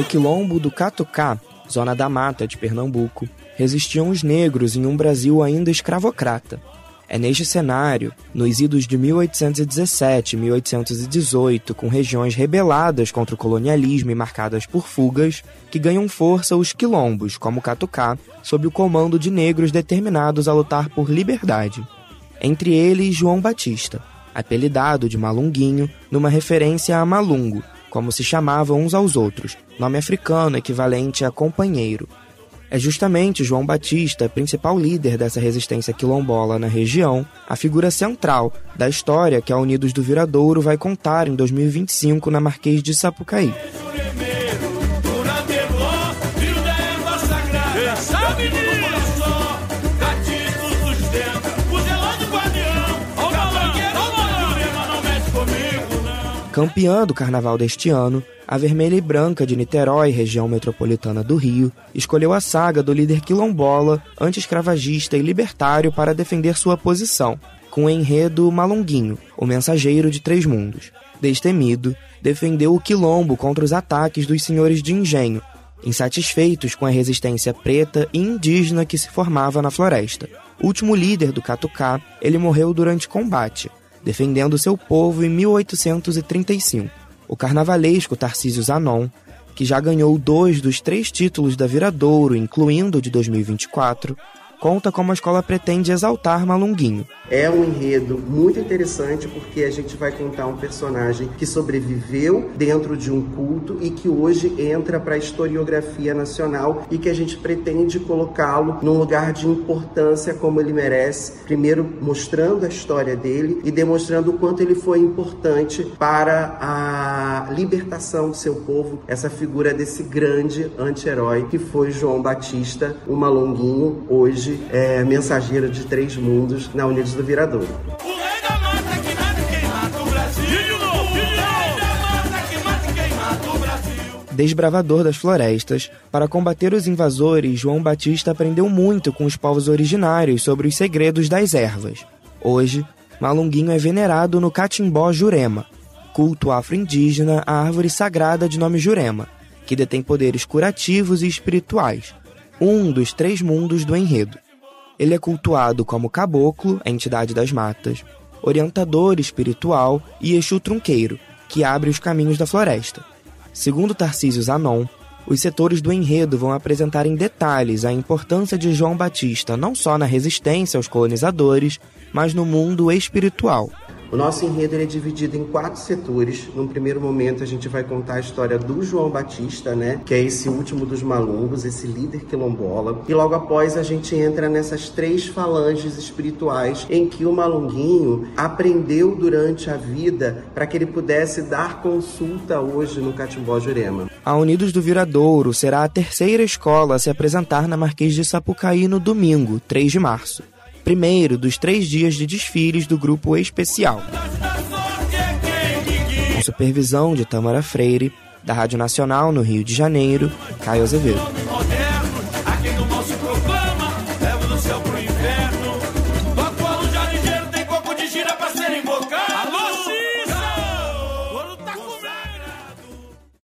quilombo do Catucá, zona da mata de Pernambuco, resistiam os negros em um Brasil ainda escravocrata. É neste cenário, nos idos de 1817 e 1818, com regiões rebeladas contra o colonialismo e marcadas por fugas, que ganham força os quilombos, como o Catucá, sob o comando de negros determinados a lutar por liberdade. Entre eles, João Batista, apelidado de Malunguinho, numa referência a Malungo, como se chamavam uns aos outros, nome africano equivalente a companheiro. É justamente João Batista, principal líder dessa resistência quilombola na região, a figura central da história que a Unidos do Viradouro vai contar em 2025 na Marquês de Sapucaí. Campeã do carnaval deste ano, a Vermelha e Branca de Niterói, região metropolitana do Rio, escolheu a saga do líder quilombola, anti-escravagista e libertário para defender sua posição, com o enredo Malunguinho, o mensageiro de três mundos. Destemido, defendeu o quilombo contra os ataques dos senhores de engenho, insatisfeitos com a resistência preta e indígena que se formava na floresta. Último líder do Catucá, ele morreu durante combate, defendendo seu povo em 1835. O carnavalesco Tarcísio Zanon, que já ganhou 2 dos 3 títulos da Viradouro, incluindo o de 2024, conta como a escola pretende exaltar Malunguinho. É um enredo muito interessante porque a gente vai contar um personagem que sobreviveu dentro de um culto e que hoje entra para a historiografia nacional e que a gente pretende colocá-lo num lugar de importância como ele merece, primeiro mostrando a história dele e demonstrando o quanto ele foi importante para a libertação do seu povo, essa figura desse grande anti-herói que foi João Batista, o Malunguinho, hoje é mensageiro de 3 mundos na Unidos do Viradouro. Desbravador das florestas, para combater os invasores, João Batista aprendeu muito com os povos originários sobre os segredos das ervas. Hoje, Malunguinho é venerado no Catimbó Jurema, culto afro-indígena à árvore sagrada de nome Jurema, que detém poderes curativos e espirituais, um dos 3 mundos do enredo. Ele é cultuado como caboclo, a entidade das matas, orientador espiritual e Exu trunqueiro, que abre os caminhos da floresta. Segundo Tarcísio Zanon, os setores do enredo vão apresentar em detalhes a importância de João Batista não só na resistência aos colonizadores, mas no mundo espiritual. O nosso enredo é dividido em 4 setores. Num primeiro momento a gente vai contar a história do João Batista, que é esse último dos malungos, esse líder quilombola. E logo após a gente entra nessas 3 falanges espirituais em que o Malunguinho aprendeu durante a vida para que ele pudesse dar consulta hoje no Catimbó Jurema. A Unidos do Viradouro será a 3ª escola a se apresentar na Marquês de Sapucaí no domingo, 3 de março. Primeiro dos 3 dias de desfiles do Grupo Especial. Com supervisão de Tamara Freire, da Rádio Nacional no Rio de Janeiro, Caio Azevedo.